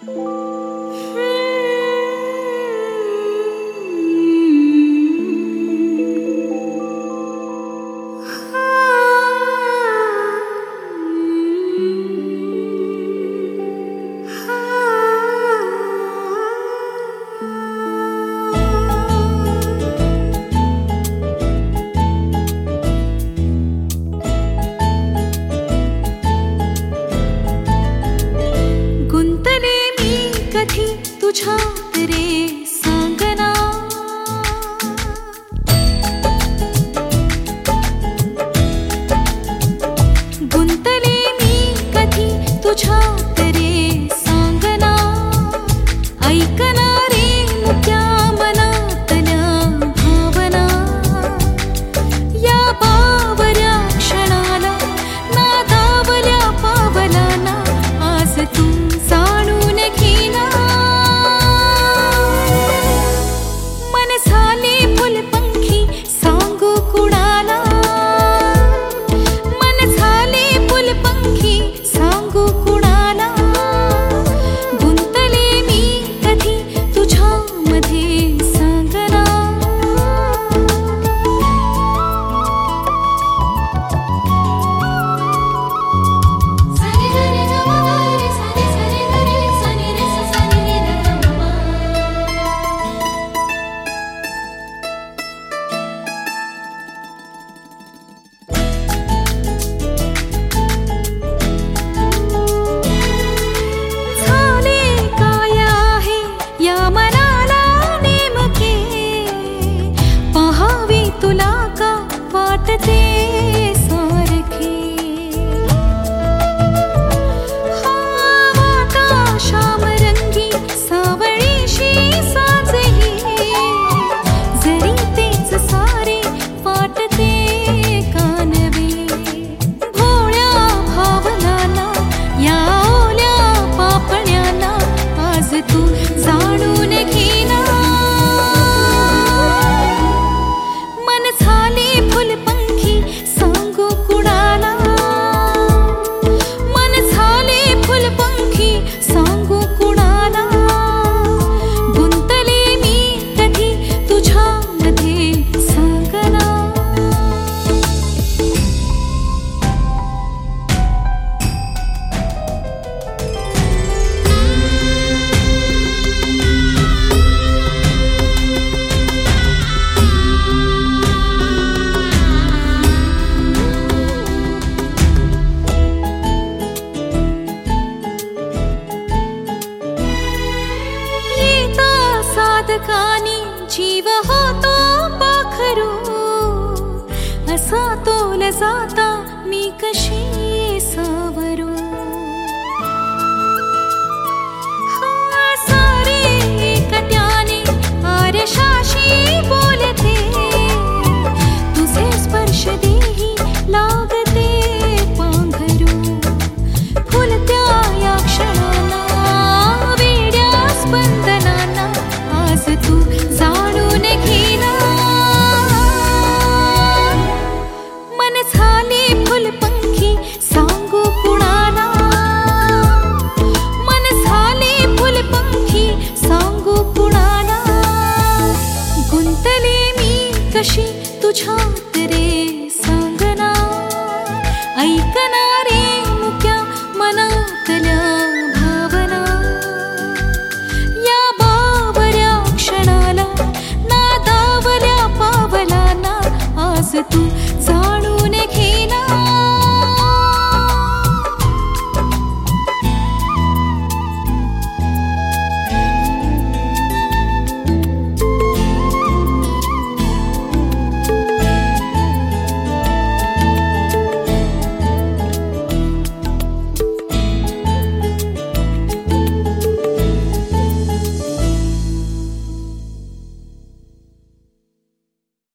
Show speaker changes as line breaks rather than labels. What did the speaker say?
तुझ्यात रे सांगना, गुंतले मी कधी तुझ्यात रे सांगना, ऐकना रे मुक्या मनातल्या भावना, या बावऱ्या क्षणाला नादावल्या पावलाना आज तू जाणून घेना. वाटते सारखे वाटा श्यामरंगी सावळीशी साजही, जरी तेच सारे वाटते कानवे, भोळ्या भावनांना या ओल्या पापण्यांना आज तू जाणून घेना. मन झाले फुलपंखी सांगू कुणाला, मन झाले फुलपंखी सांगू कुणाला, गुंतले मी कधी तुझ्यामध्ये सांगना. साधकानी जीव होतो पाखरू, असा तोल जाता मी कशी सावरू. सारे एकट्याने आरशाशी बोलते, तुझे स्पर्श देही लागते पांघरू. फुलत्या या क्षणाला वेड्या स्पंदनांना आज तू जाणून घेना. मन झाले फुलपंखी सांगू कुणाला, मन झाले फुलपंखी सांगू कुणाला, गुंतले मी कशी तुझ्यात रे सांगना, ऐकना रे मुक्या मनातल्या भावना, या बावऱ्या क्षणाला नादावल्या पावलाना आज तू